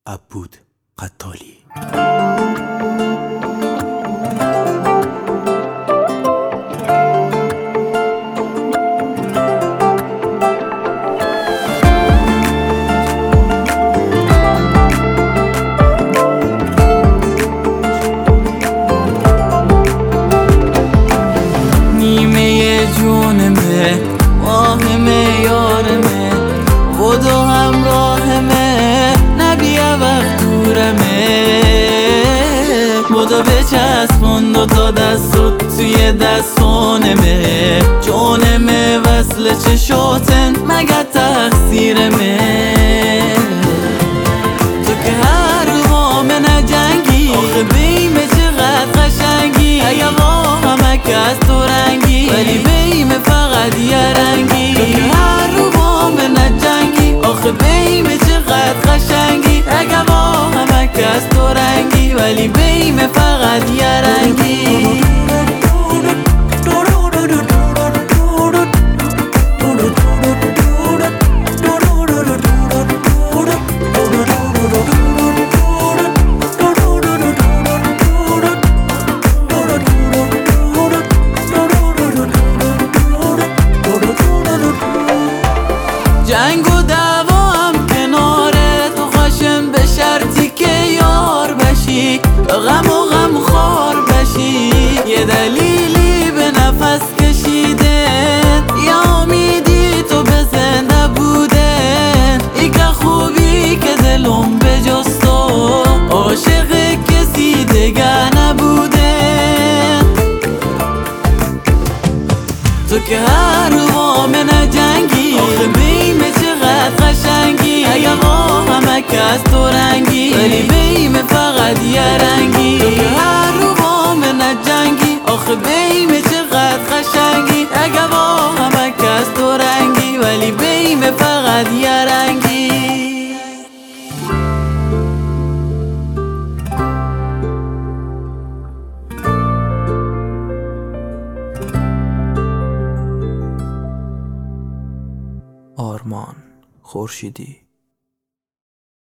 عبود قتالی. نیمه جونمه، واهمه یارمه، و دو همراهمه، نبیه وقت دورمه. بودا بچسبون دوتا دستت توی دستانمه، جونمه وصل چشاتن مگه تقصیرمه. تو که هر وام نجنگی، آخه بیمه چقدر قشنگی. اگه واهمه که از تو رنگی، ولی بیمه فقط یه رنگی. تو که هر وام نجنگی، آخه بیمه چقدر قشنگی. اگه واهمه که از تو رنگی، ولی بیمه فقط یه رنگی. جنگ و دعوا هم کناره، تو خشم به شرطی که یار بشی، غم و غم خار بشی. یه دلیلی به نفس کشیدن، یا امیدی تو به زنده بودن. ای که خوبی که دلم به جز تو، عاشق کسی دیگه نبودن. تو که هر وام نجنگی، آخه بیمه چقدر قشنگی. اگه واهمه که از تو رنگی، ولی بیمه فقط یه رنگی. تو که هر وام نجنگی، آخه بیمه چقدر قشنگی. اگه واهمه که از تو رنگی، ولی بیمه فقط یه رنگی. آرمان خورشیدی.